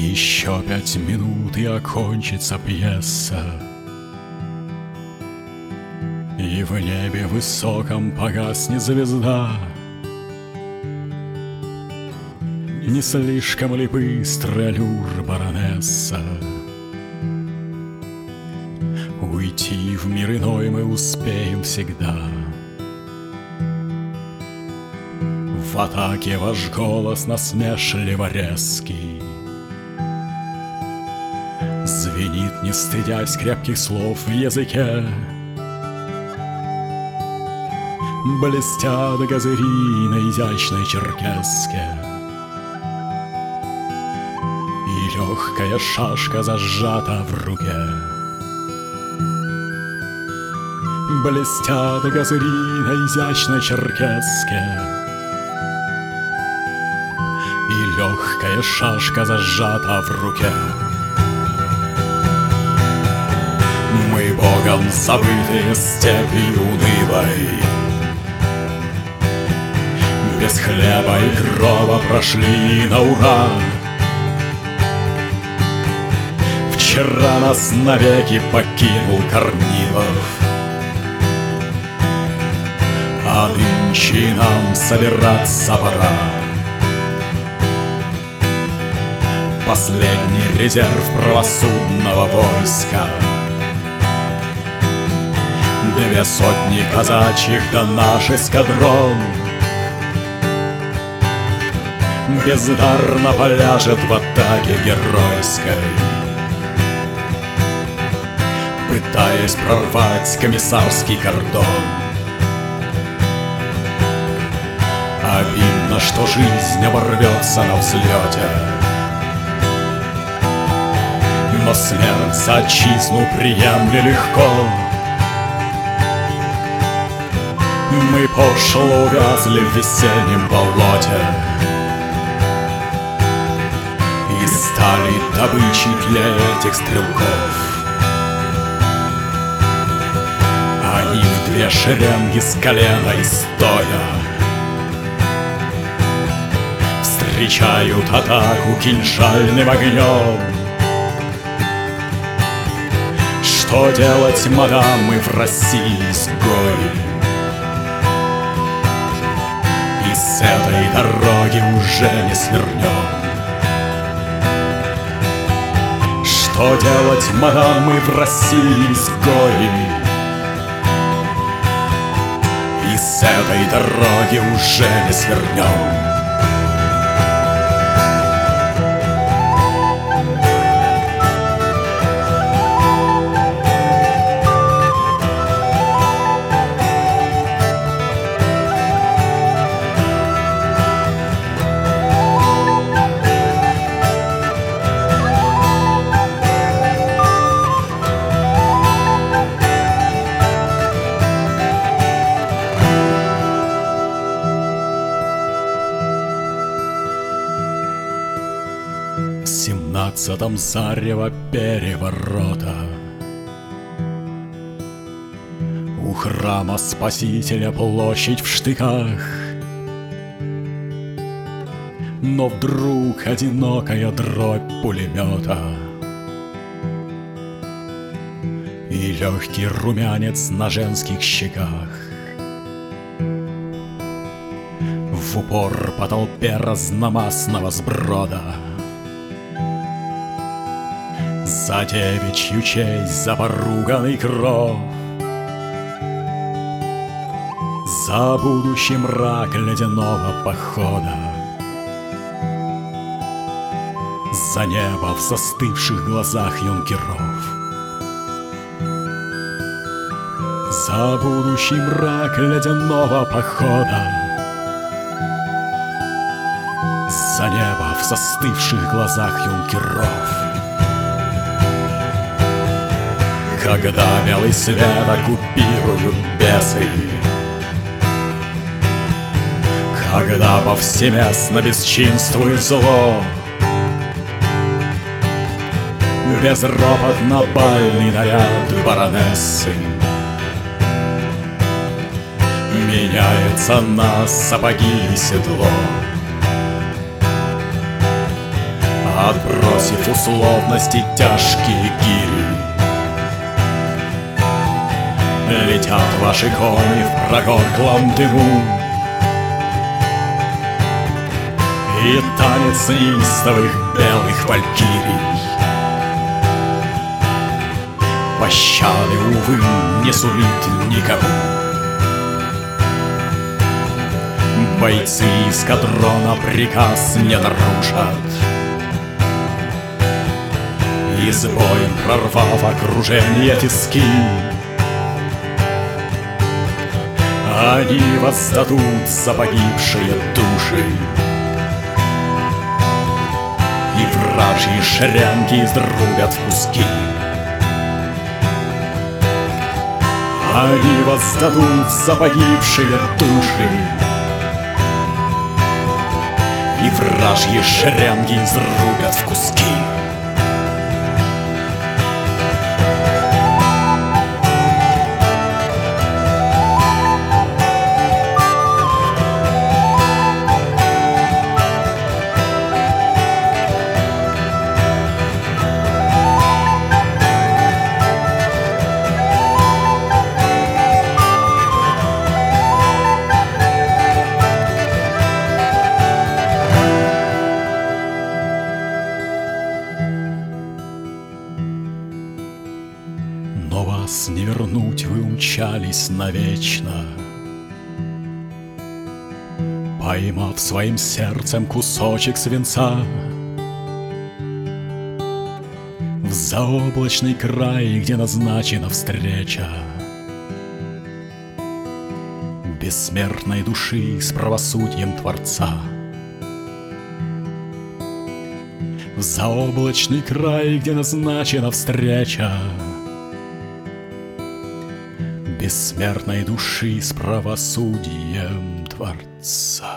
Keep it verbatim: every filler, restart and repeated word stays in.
Еще пять минут и окончится пьеса, и в небе высоком погаснет звезда. Не слишком ли быстро, Люр, баронесса? Уйти в мир иной мы успеем всегда. В атаке ваш голос насмешливо резкий звенит, не стыдясь крепких слов в языке. Блестят газыри на изящной черкеске, и легкая шашка зажата в руке. Блестят газыри на изящной черкеске, и легкая шашка зажата в руке. Мы богом забытые степи унылой, без хлеба и крова прошли на ура. Вчера нас навеки покинул Корнилов, а нынче нам собираться пора. Последний резерв правосудного войска, две сотни казачьих да наш эскадрон бездарно поляжет в атаке геройской, пытаясь прорвать комиссарский кордон. Обидно, что жизнь оборвется на взлете, но смерть за отчизну приемли легко. Мы пошло увязли в весеннем болоте и стали добычей для этих стрелков. Они в две шеренги с колена и стоя встречают атаку кинжальным огнем. Что делать, мадам, мы в России изгои, и с этой дороги уже не свернем. Что делать, мадам, мы в России изгои, и с этой дороги уже не свернем. В семнадцатом зарево переворота у храма Спасителя площадь в штыках. Но вдруг одинокая дробь пулемета и легкий румянец на женских щеках. В упор по толпе разномастного сброда за девичью честь, за поруганный кров, за будущий мрак ледяного похода, за небо в застывших глазах юнкеров, за будущий мрак ледяного похода, за небо в застывших глазах юнкеров. Когда белый свет оккупируют бесы, когда повсеместно бесчинствует зло, безропотно бальный наряд баронессы меняется на сапоги и седло. отбросив условности тяжкие гири. Летят ваши кони в прогорклом дыму, и танец неистовых белых валькирий пощады, увы, не сулит никому. Бойцы эскадрона приказ не нарушат, и с боем прорвав окружение тиски, они воздадут за погибшие души, и вражьи шеренги изрубят в куски. Они воздадут за погибшие души, и вражьи шеренги изрубят в куски. Но вас не вернуть, вы умчались навечно, поймав своим сердцем кусочек свинца. В заоблачный край, где назначена встреча бессмертной души с правосудием Творца. В заоблачный край, где назначена встреча бессмертной души с правосудием Творца.